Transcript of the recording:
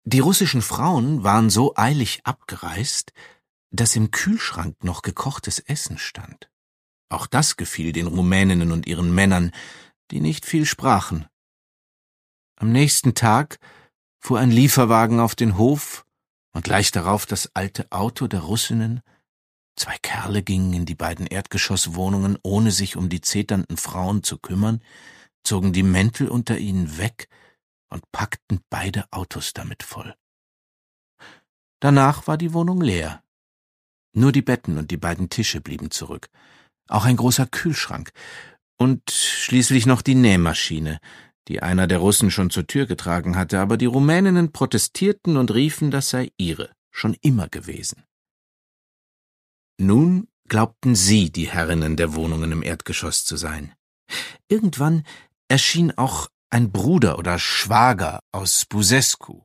Die russischen Frauen waren so eilig abgereist, dass im Kühlschrank noch gekochtes Essen stand. Auch das gefiel den Rumäninnen und ihren Männern, die nicht viel sprachen. Am nächsten Tag fuhr ein Lieferwagen auf den Hof und gleich darauf das alte Auto der Russinnen. 2 Kerle gingen in die beiden Erdgeschosswohnungen, ohne sich um die zeternden Frauen zu kümmern, zogen die Mäntel unter ihnen weg und packten beide Autos damit voll. Danach war die Wohnung leer. Nur die Betten und die beiden Tische blieben zurück, auch ein großer Kühlschrank und schließlich noch die Nähmaschine, die einer der Russen schon zur Tür getragen hatte, aber die Rumäninnen protestierten und riefen, das sei ihre, schon immer gewesen. Nun glaubten sie, die Herrinnen der Wohnungen im Erdgeschoss zu sein. Irgendwann erschien auch ein Bruder oder Schwager aus Buzescu,